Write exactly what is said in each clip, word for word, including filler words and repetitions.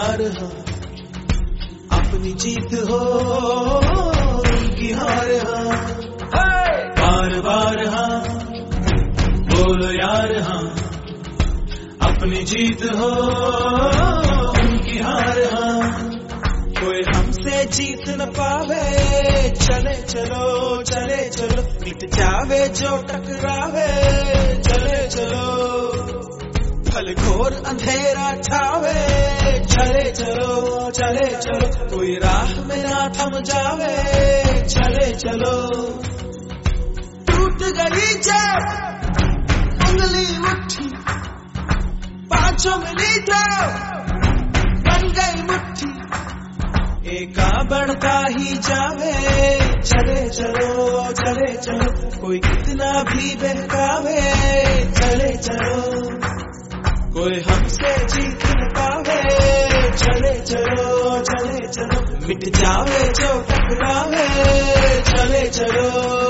यार हाँ, अपनी जीत हो उनकी हार हाँ, बार बार हाँ बोलो यार हाँ, अपनी जीत हो उनकी हार हाँ। कोई हमसे जीत न पावे, चले चलो चले चलो, मिट जावे जो टकरावे, चले चलो भले घोर अंधेरा छावे, चले चलो चले चलो, कोई राह में ना थम जावे, चले चलो। टूट गई जब उंगली उठी, पांचों मिली तो बन गई मुट्ठी, एका बढ़ता ही जावे, चले चलो चले चलो, कोई कितना भी बहकावे, चले चलो कोई हमसे जीत न पावे, चले चलो चले चलो, मिट जावे जो टकरावे, चले चलो।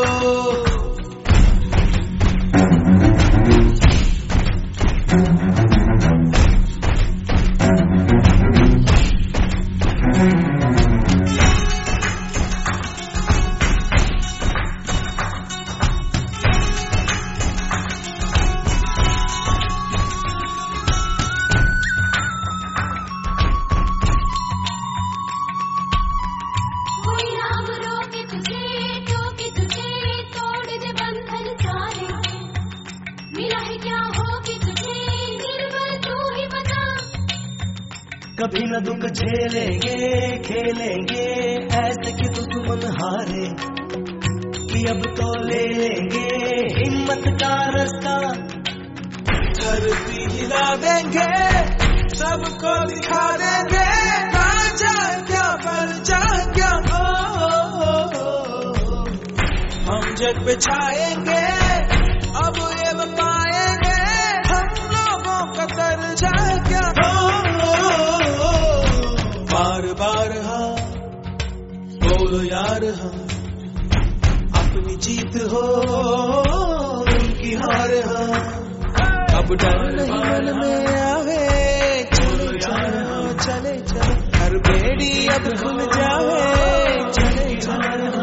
कभी न दुख झेलेंगे खेलेंगे ऐसे कि दुश्मन हारे, कि अब तो ले लेंगे हिम्मत का रास्ता, धरती हिला देंगे सबको दिखा देंगे, राजा क्या प्रजा क्या हो, हम जग पे छाएंगे अब ये पाएंगे, हम लोगों का दर्जा क्या हो, बार बार हाँ बोलो यार हाँ, अपनी जीत हो उनकी हार हाँ, अब डर नहीं मन में आवे, चले चलो चले चलो, हर बेड़ी अब खुल जावे, चले चलो।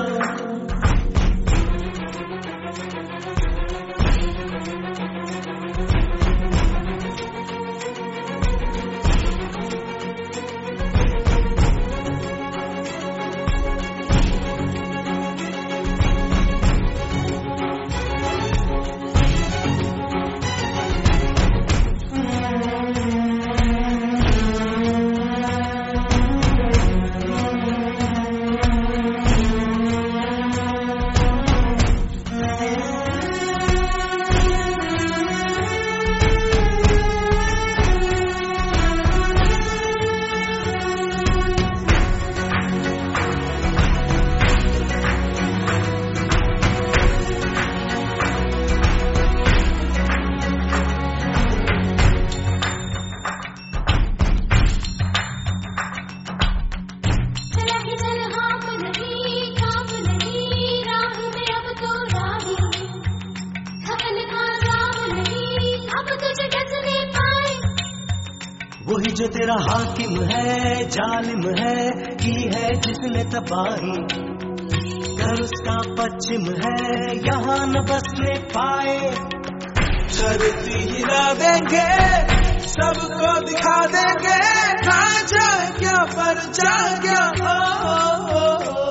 वही जो तेरा हाकिम है जालिम है, की है जिसने तबाही, घर उसका पश्चिम है यहाँ न बसने पाए, धरती हिला देंगे सबको दिखा देंगे, राजा क्या प्रजा क्या हो,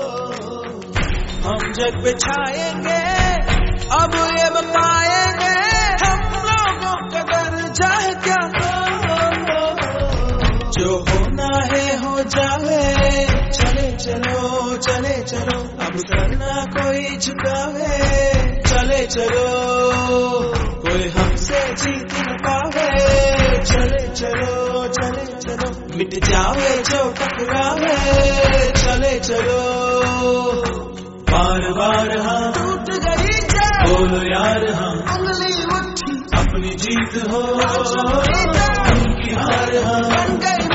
हम जग पे छाएंगे अब ये पाएंगे, हम लोगों का दर्जा क्या हो, जो होना है हो जावे, चले चलो चले चलो, अब करना कोई झुकावे, चले चलो कोई हमसे जीत न पावे, चले चलो चले चलो, मिट जावे जो टकरावे, चले चलो बार बार हाँ टूट गई बोलो यार हाँ, उंगली उठी अपनी जीत हो उनकी हार हाँ, बन गई